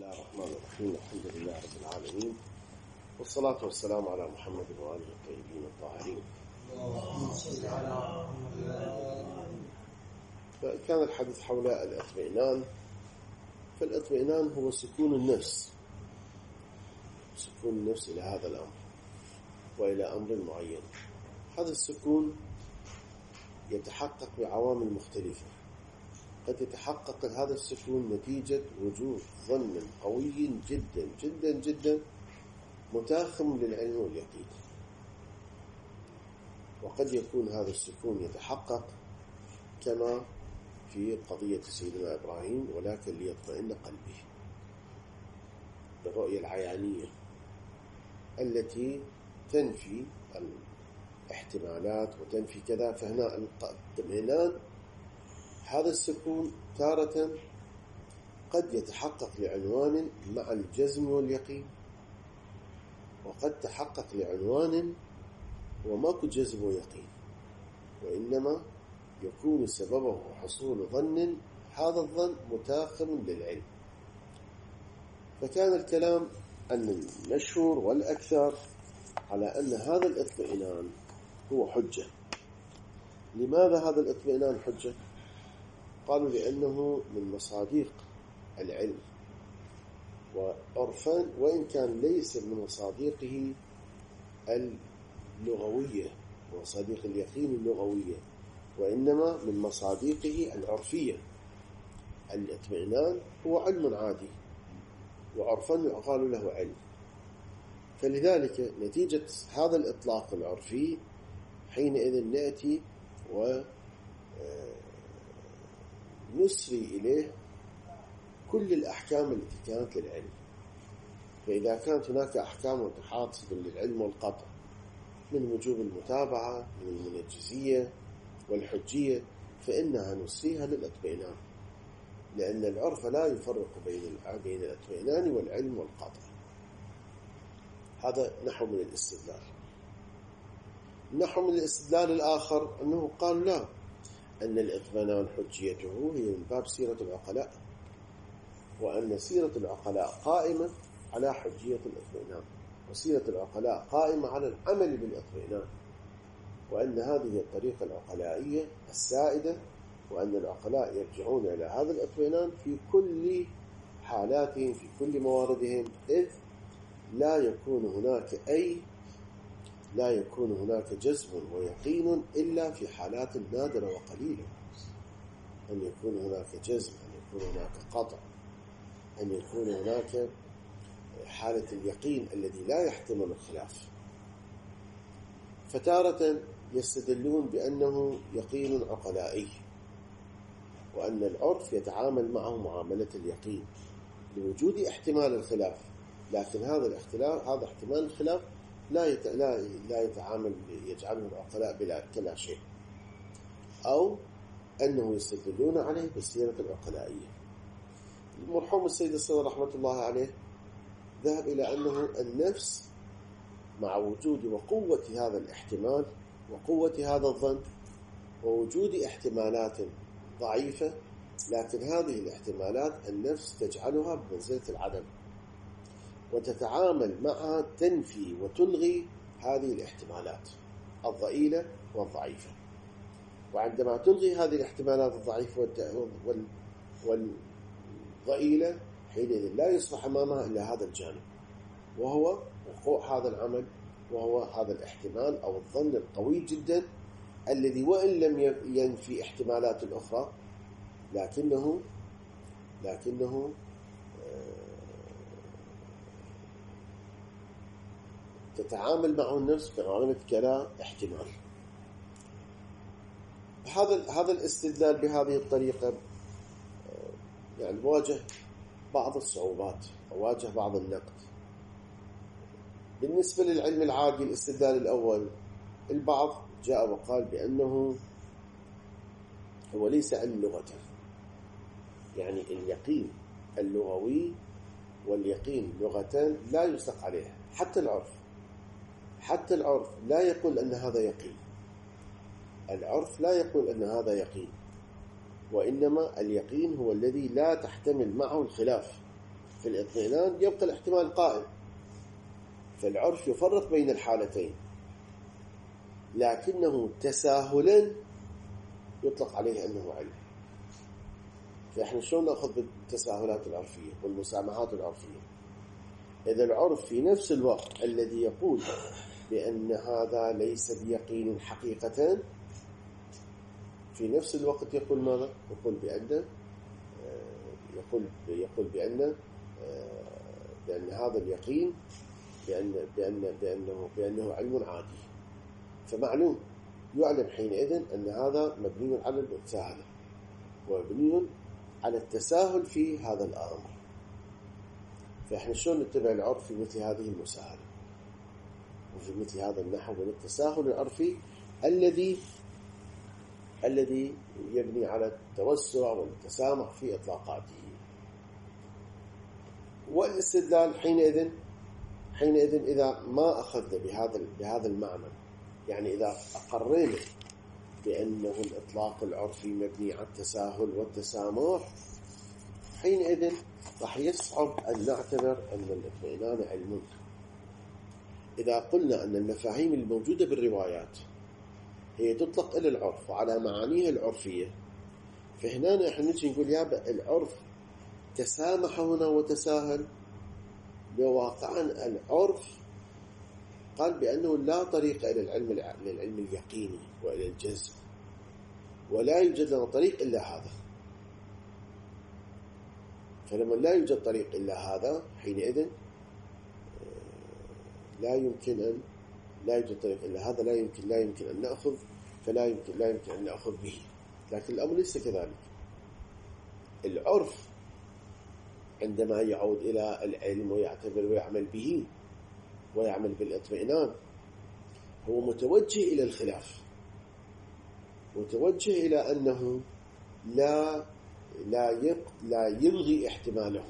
الله الرحمن الرحيم. الحمد لله رب العالمين، والصلاة والسلام على محمد وآله الطيبين الطاهرين. فكان الحديث حول الاطمئنان. فالاطمئنان هو سكون النفس إلى هذا الأمر وإلى أمر معين. هذا السكون يتحقق بعوامل مختلفة. قد يتحقق هذا السكون نتيجة وجود ظن قوي جدا جدا جدا متاخم للعلم واليقين، وقد يكون هذا السكون يتحقق كما في قضية سيدنا إبراهيم، ولكن ليطمئن قلبه بالرؤية العيانية التي تنفي الاحتمالات وتنفي كذا. فهنا الاطمئنان هذا السكون تارة قد يتحقق لعنوان مع الجزم واليقين، وقد تحقق لعنوان وماكو جزم ويقين، وإنما يكون سببه حصول ظن، هذا الظن متاخم للعلم. فكان الكلام أن المشهور والأكثر على أن هذا الاطمئنان هو حجة. لماذا هذا الاطمئنان حجة؟ قالوا لأنه من مصادق العلم، وعرفان وإن كان ليس من مصادقه اللغوية ومصادق اليقين اللغوية، وإنما من مصادقه العرفية. الاطمئنان هو علم عادي، وعرفان يقال له علم. فلذلك نتيجة هذا الإطلاق العرفي حينئذ نأتي ونسري إليه كل الأحكام التي كانت للعلم. فإذا كانت هناك أحكام متحاصلة للعلم والقطع من وجوب المتابعة، من المنجزية والحجية، فإنها نسريها للإطمئنان، لأن العرف لا يفرق بين الاطمئنان والعلم والقطع. هذا نحو من الاستدلال. نحو من الاستدلال الآخر أنه قال لا، أن الإطمئنان حجيته هي من باب سيرة العقلاء، وأن سيرة العقلاء قائمة على حجية الإطمئنان، وسيرة العقلاء قائمة على العمل بالإطمئنان، وأن هذه الطريقة العقلائية السائدة، وأن العقلاء يرجعون إلى هذا الإطمئنان في كل حالاتهم في كل مواردهم، إذ لا يكون هناك جزم ويقين إلا في حالات نادرة وقليلة. أن يكون هناك جزم، أن يكون هناك قطع، أن يكون هناك حالة اليقين الذي لا يحتمل الخلاف. فتارة يستدلون بأنه يقين عقلائي، وأن العرف يتعامل معه معاملة اليقين لوجود احتمال الخلاف، لكن هذا احتمال الخلاف لا يتعامل يجعله العقلاء كلا شيء، أو أنه يستدلون عليه بالسيرة العقلائية. المرحوم السيد الصدر رحمة الله عليه ذهب إلى أنه النفس مع وجود وقوة هذا الاحتمال وقوة هذا الظن ووجود احتمالات ضعيفة، لكن هذه الاحتمالات النفس تجعلها بمنزلة العدم، وتتعامل معها تنفي وتلغي هذه الاحتمالات الضئيلة والضعيفة. وعندما تلغي هذه الاحتمالات الضعيفة والضئيلة، حينئذ لا يصبح أمامها إلا هذا الجانب، وهو وقوع هذا العمل، وهو هذا الاحتمال أو الظن القوي جدا الذي وإن لم ينفي احتمالات الأخرى، لكنه تتعامل معه النفس بعملة كلا احتمال. هذا الاستدلال بهذه الطريقة يعني واجه بعض الصعوبات وواجه بعض النقد. بالنسبة للعلم العادي الاستدلال الأول، البعض جاء وقال بأنه هو ليس علم لغة، يعني اليقين اللغوي واليقين لغتان لا يصدق عليها. حتى العرف لا يقول أن هذا يقين، العرف لا يقول أن هذا يقين، وإنما اليقين هو الذي لا تحتمل معه الخلاف، في الاطمئنان يبقى الاحتمال قائم، فالعرف يفرق بين الحالتين، لكنه تساهلا يطلق عليه أنه علم. فإحنا شلون نأخذ بالتساهلات العرفية والمسامحات العرفية؟ إذا العرف في نفس الوقت الذي يقول بأن هذا ليس بيقين حقيقة، في نفس الوقت يقول ماذا؟ يقول بأن هذا اليقين بأنه علم عادي، فمعلوم يعلم حينئذ أن هذا مبني على المساهلة ومبني على التساهل في هذا الأمر. فإحنا شلون نتبع العرف في مثل هذه المساهلة وفي مثل هذا النحو من التساهل العرفي الذي يبني على التوسع والتسامح في إطلاقاته. والاستدلال حينئذ إذا ما أخذنا بهذا المعنى، يعني إذا أقرينا بأنه الإطلاق العرفي مبني على التساهل والتسامح، حينئذ راح يصعب أن نعتبر أن الاطمئنان علم. إذا قلنا أن المفاهيم الموجودة بالروايات هي تطلق إلى العرف وعلى معانيها العرفية، فهنا نحن نجي نقول يا العرف تسامح هنا وتساهل، بواقعا العرف قال بأنه لا طريق إلى العلم اليقيني وإلى الجزم، ولا يوجد لنا طريق إلا هذا. فلما لا يوجد طريق إلا هذا، حينئذ لا يمكن أن نأخذ، لا يمكن أن نأخذ به. لكن الأمر ليس كذلك. العرف عندما يعود إلى العلم ويعتبر ويعمل به ويعمل بالاطمئنان، هو متوجه إلى الخلاف، متوجه إلى أنه لا يلغي احتماله،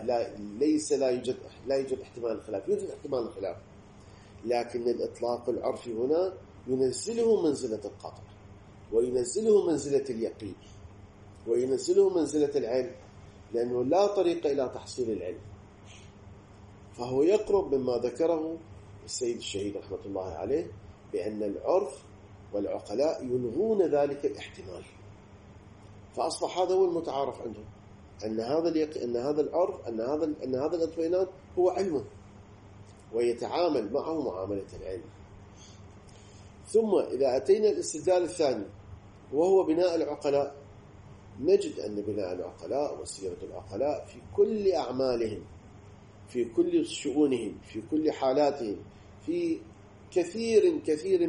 لا يوجد احتمال الخلاف، يوجد احتمال الخلاف، لكن الإطلاق العرفي هنا ينزله منزلة القطع، وينزله منزلة اليقين، وينزله منزلة العلم، لأنه لا طريق إلى تحصيل العلم. فهو يقرب مما ذكره السيد الشهيد رحمة الله عليه، بأن العرف والعقلاء يلغون ذلك الاحتمال، فأصبح هذا هو المتعارف عندهم، أن هذا العرف، أن هذا الاطمئنان هو علم، ويتعامل معه معاملة العلم. ثم إذا أتينا الاستدلال الثاني وهو بناء العقلاء، نجد أن بناء العقلاء وسيرة العقلاء في كل أعمالهم، في كل شؤونهم، في كل حالاتهم، في كثير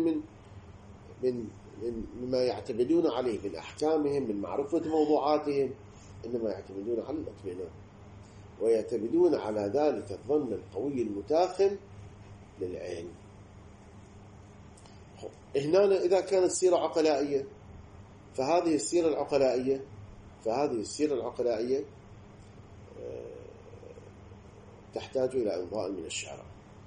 مما يعتمدون عليه من أحكامهم، من معرفة موضوعاتهم، إنما يعتمدون على الاطمئنان، ويعتمدون على ذلك الظن القوي المتاخم للعلم. هنا إذا كانت سيرة عقلائية، فهذه السيرة العقلائية تحتاج إلى إمضاء من الشارع،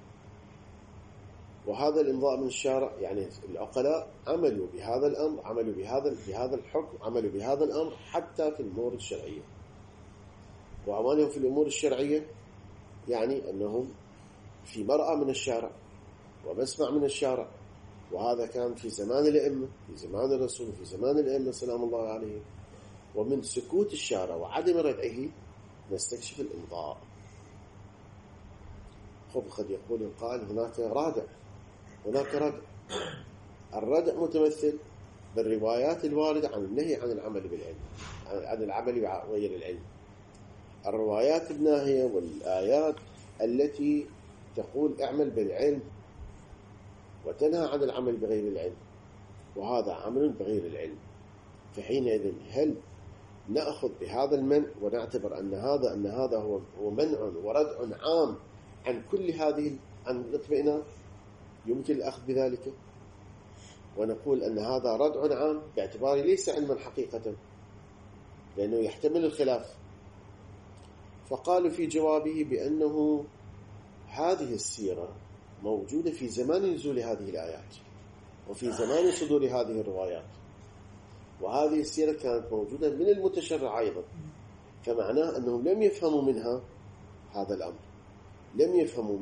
وهذا الإمضاء من الشارع يعني العقلاء عملوا بهذا الأمر، عملوا بهذا الحكم، عملوا بهذا الأمر حتى في الأمور الشرعية. وعمالهم في الأمور الشرعية يعني أنهم في مرأى من الشارع ومسمع من الشارع، وهذا كان في زمان الأئمة، في زمان الرسول، في زمان الأئمة سلام الله عليهم. ومن سكوت الشارع وعدم ردعه نستكشف الإمضاء. قد يقول القائل هناك ردع. الردع متمثل بالروايات الواردة عن النهي عن العمل بالعلم، عن العمل بغير العلم، الروايات الناهية والآيات التي تقول اعمل بالعلم وتنهى عن العمل بغير العلم، وهذا عمل بغير العلم. فحينئذ هل نأخذ بهذا المنع ونعتبر أن هذا هو منع وردع عام عن كل هذه، عن الاطمئنان، يمكن الأخذ بذلك، ونقول أن هذا ردع عام باعتباره ليس علما حقيقة لأنه يحتمل الخلاف؟ فقالوا في جوابه بأنه هذه السيرة موجودة في زمان نزول هذه الآيات وفي زمان صدور هذه الروايات، وهذه السيرة كانت موجودة من المتشرع أيضا، فمعناه أنهم لم يفهموا منها هذا الأمر، لم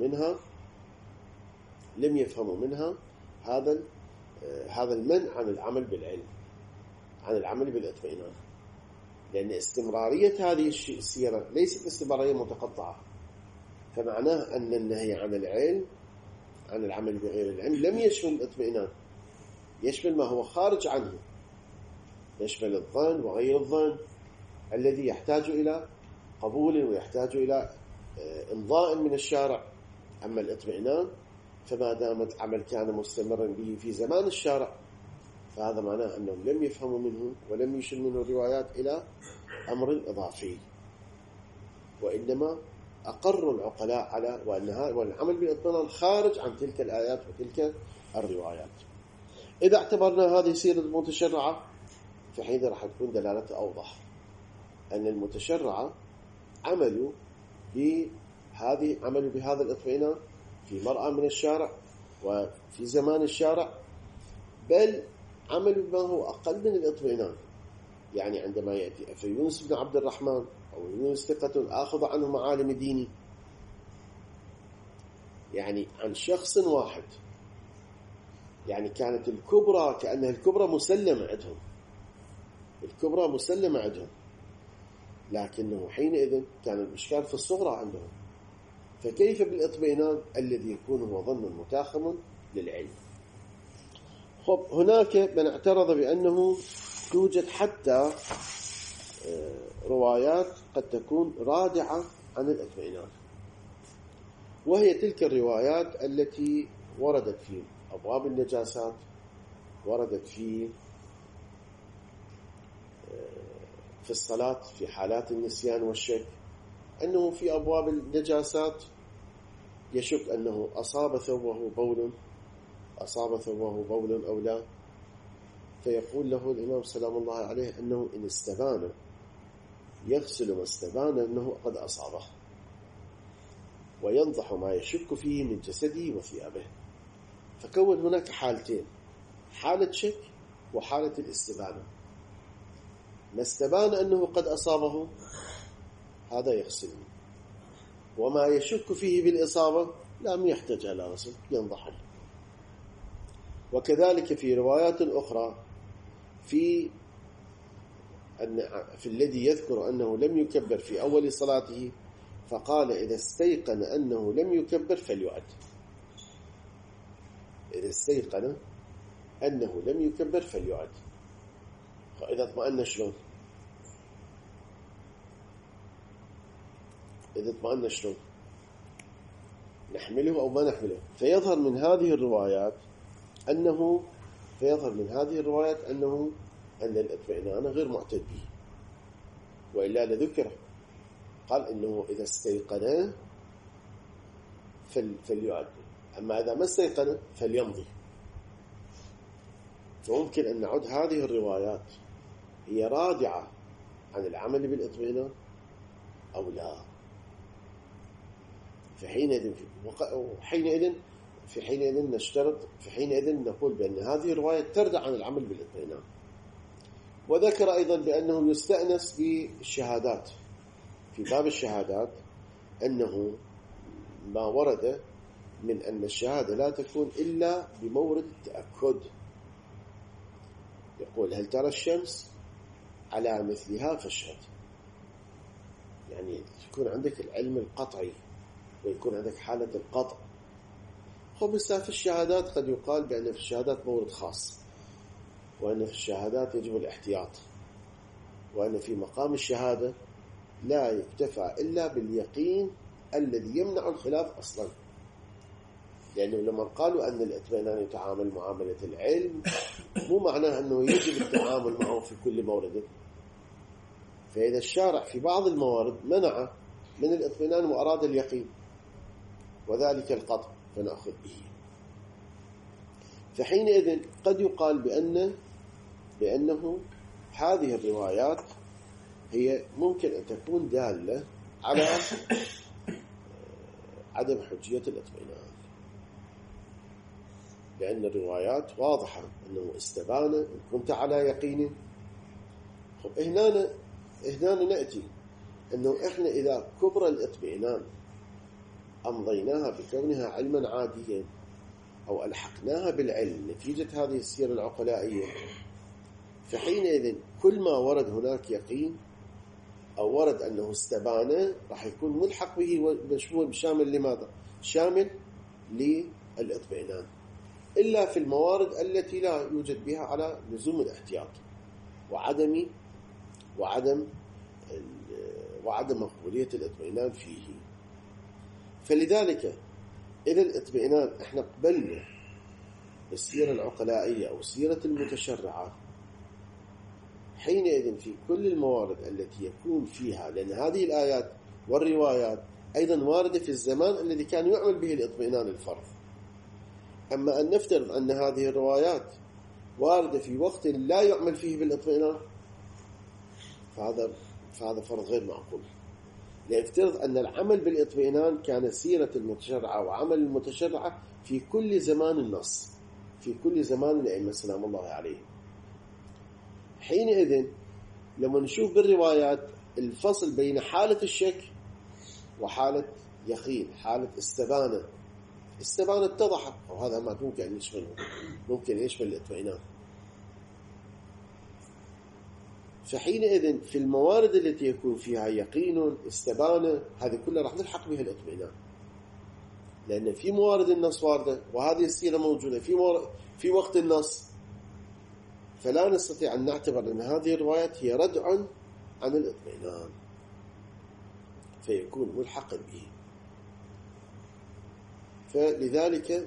يفهموا منها هذا المنع عن العمل بالعلم، عن العمل بالاطمئنان، لأن استمرارية هذه السيرة ليست استمرارية متقطعة، فمعناه أن النهي عن العلم، عن العمل بغير العلم، لم يشمل الاطمئنان، يشمل ما هو خارج عنه، يشمل الظن وغير الظن الذي يحتاج إلى قبول ويحتاج إلى إمضاء من الشارع. أما الاطمئنان فما دام العمل كان مستمرا به في زمان الشارع، فهذا معناه أنهم لم يفهموا منه ولم يشر منه الروايات إلى أمر إضافي، وإنما أقروا العقلاء على والعمل بالاطمئنان خارج عن تلك الآيات وتلك الروايات. إذا اعتبرنا هذه سيرة المتشرعة فحين راح تكون دلالته أوضح، أن المتشرعة عملوا بهذا الاطمئنان في مرأى من الشارع وفي زمان الشارع، بل عملوا بما هو أقل من الاطمئنان. يعني عندما يأتي في يونس بن عبد الرحمن أو يونس ثقة آخذ عنه معالم ديني، يعني عن شخص واحد، يعني كانت الكبرى كأنها الكبرى مسلمة عندهم، لكنه حينئذ كان الإشكال في الصغرى عندهم، فكيف بالاطمئنان الذي يكون هو ظن متاخم للعلم؟ هناك من اعترض بأنه توجد حتى روايات قد تكون رادعة عن الاطمئنان، وهي تلك الروايات التي وردت في أبواب النجاسات، وردت في الصلاة في حالات النسيان والشك، أنه في أبواب النجاسات يشك أنه أصاب ثوبه بول أو لا، فيقول له الإمام سلام الله عليه أنه إن استبان يغسل ما استبان أنه قد أصابه، وينضح ما يشك فيه من جسده وثيابه. فكون هناك حالتين، حالة شك وحالة الاستبانة. ما استبان أنه قد أصابه هذا يغسله، وما يشك فيه بالإصابة لم يحتاج إلى غسل، ينضح. وكذلك في روايات أخرى في الذي يذكر أنه لم يكبر في أول صلاته، فقال إذا استيقن أنه لم يكبر فليؤد. إذا استيقن أنه لم يكبر فليؤد. إذا اطمأن شلون؟ نحمله أو ما نحمله؟ فيظهر من هذه الروايات أنه أن الاطمئنان غير معتد به، وإلا لذكره قال إنه إذا استيقن فليؤد، أما إذا ما استيقن فليمضي. فممكن أن نعد هذه الروايات هي رادعة عن العمل بالاطمئنان أو لا. فحينئذ نشترط، نقول بأن هذه الرواية تردع عن العمل بالاطمئنان. وذكر أيضا بأنه يستأنس بالشهادات، في باب الشهادات أنه ما ورد من أن الشهادة لا تكون إلا بمورد التأكد. يقول هل ترى الشمس؟ على مثلها فاشهد. يعني يكون عندك العلم القطعي ويكون عندك حالة القطع. بس في الشهادات قد يقال بأن في الشهادات مورد خاص، وأن في الشهادات يجب الاحتياط، وأن في مقام الشهادة لا يكتفى إلا باليقين الذي يمنع الخلاف أصلا. لأنه لما قالوا أن الاطمئنان يتعامل معاملة العلم، مو معناه أنه يجب التعامل معه في كل مورد. فإذا الشارع في بعض الموارد منع من الاطمئنان وأراد اليقين وذلك القطع فنأخذ به. فحينئذ قد يقال بأنه هذه الروايات هي ممكن أن تكون دالة على عدم حجية الاطمئنان، لأن الروايات واضحة أنه استبان إن كنت على يقين. هنا نأتي أنه إحنا إذا كبر الاطمئنان أمضيناها بكونها علما عاديا أو ألحقناها بالعلم نتيجة هذه السيرة العقلائية، فحينئذ كل ما ورد هناك يقين أو ورد أنه استبان راح يكون ملحق به شامل لماذا؟ شامل للإطمئنان، إلا في الموارد التي لا يوجد بها على لزوم الاحتياط وعدم مقبولية الإطمئنان فيه. فلذلك إذا الإطمئنان احنا قبلنا السيرة العقلائية أو السيرة المتشرعة، حينئذ في كل الموارد التي يكون فيها، لأن هذه الآيات والروايات أيضا واردة في الزمان الذي كان يعمل به الإطمئنان الفرض. أما أن نفترض أن هذه الروايات واردة في وقت لا يعمل فيه بالإطمئنان، فهذا فرض غير معقول. لنفترض أن العمل بالإطمئنان كان سيرة المتشرعة وعمل المتشرعة في كل زمان النص، في كل زمان الأئمة سلام الله عليهم. حينئذ لما نشوف بالروايات الفصل بين حالة الشك وحالة يقين، حالة استبانة اتضحت، وهذا ما ممكن يشمل الإطمئنان. فحينئذ في الموارد التي يكون فيها يقين استبانة، هذه كلها راح نلحق بها الإطمئنان، لأن في موارد النص واردة وهذه السيرة موجودة في وقت النص، فلا نستطيع أن نعتبر أن هذه الروايات هي ردع عن الإطمئنان فيكون ملحقا به. فلذلك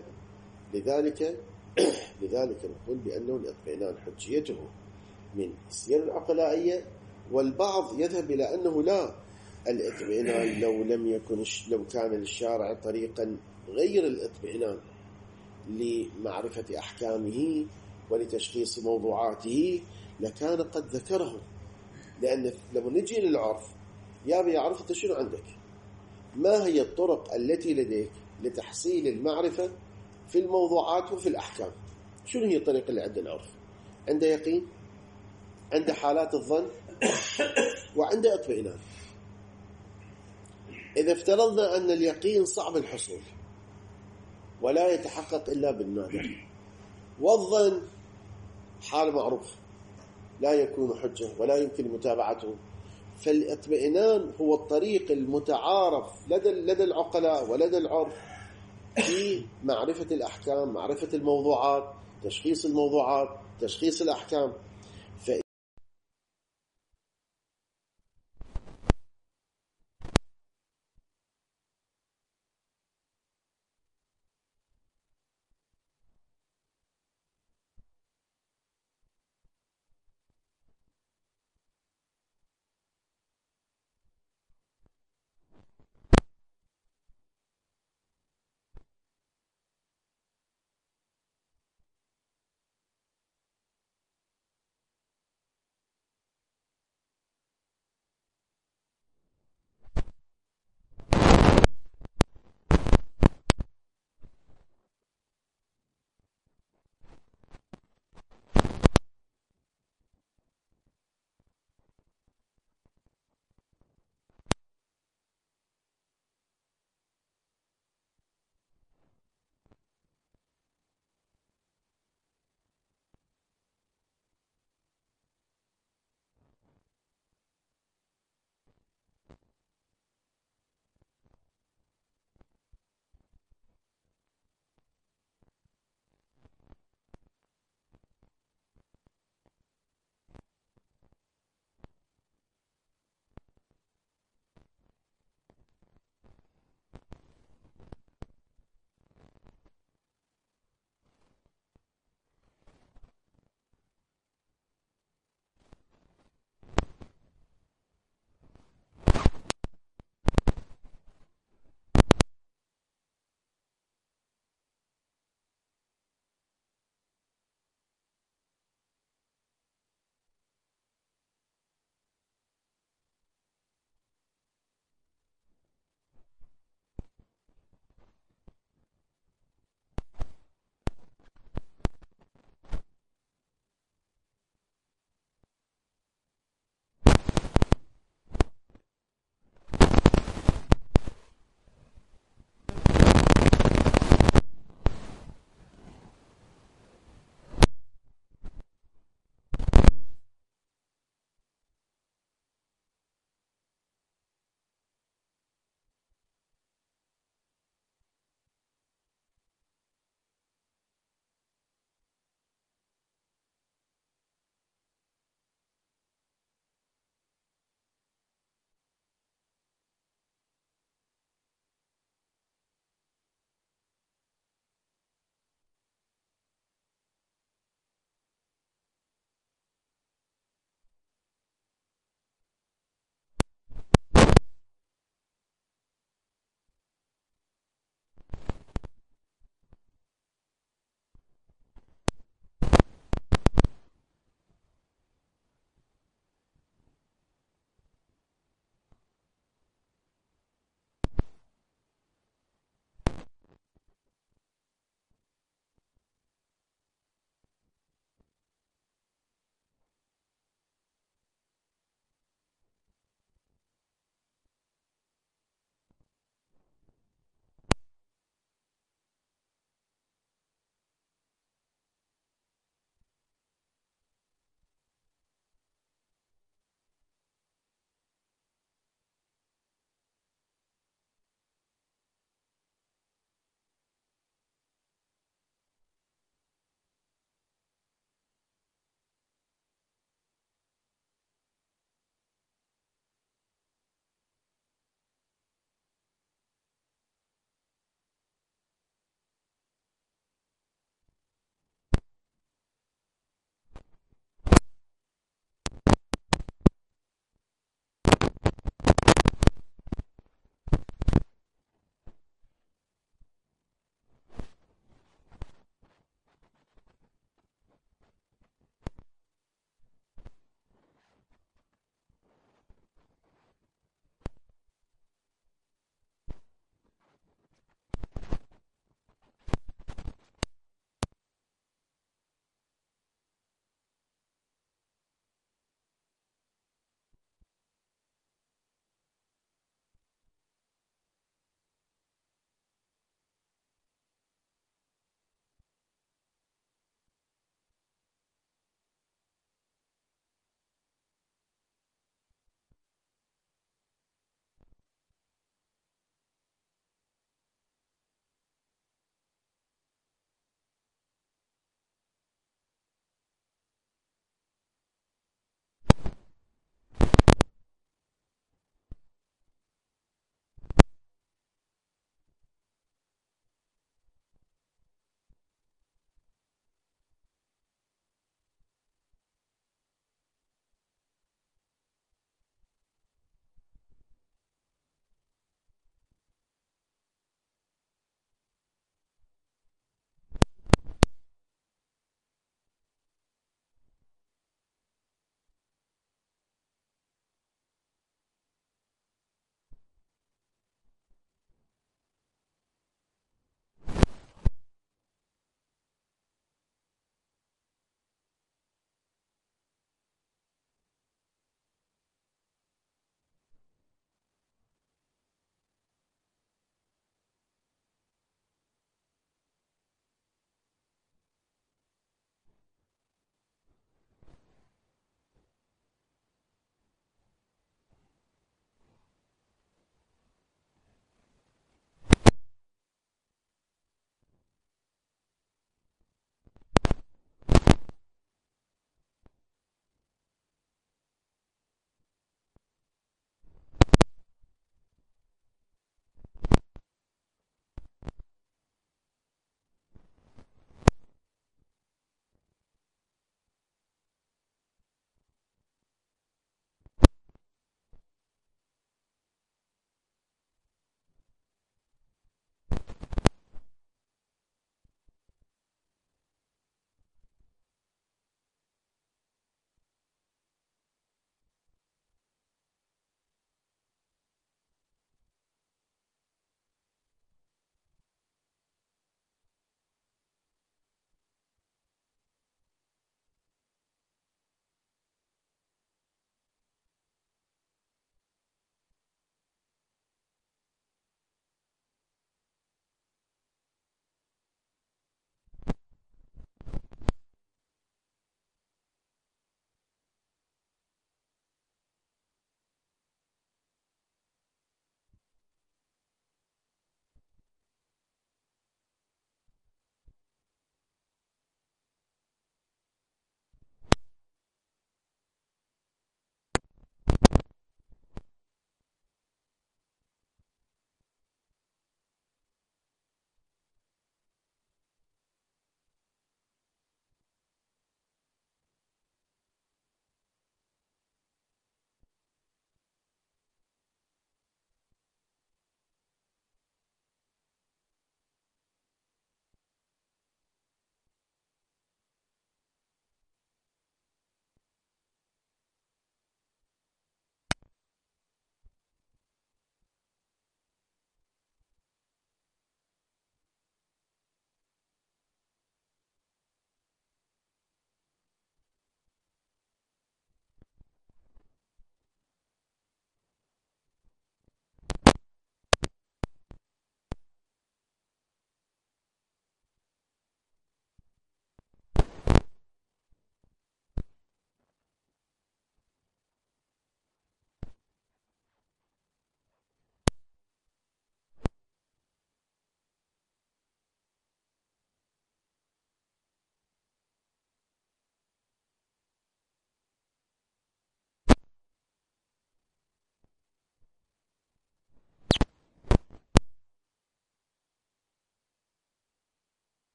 نقول بأنه الإطمئنان حجيته من السيرة العقلائية. والبعض يذهب إلى أنه لا، الإطمئنان لو كان للشارع طريقا غير الإطمئنان لمعرفة أحكامه ولتشخيص موضوعاته لكان قد ذكره. لأن لما نجي للعرف يابي يعرف أنت شنو عندك، ما هي الطرق التي لديك لتحصيل المعرفة في الموضوعات وفي الأحكام. شنو هي الطريقة اللي عند العرف؟ عنده يقين، عنده حالات الظن، وعنده اطمئنان. إذا افترضنا أن اليقين صعب الحصول ولا يتحقق إلا بالنادر، والظن حال معروف لا يكون حجة ولا يمكن متابعته، فالاطمئنان هو الطريق المتعارف لدى العقلاء ولدى العرف في معرفة الأحكام، معرفة الموضوعات، تشخيص الموضوعات، تشخيص الأحكام.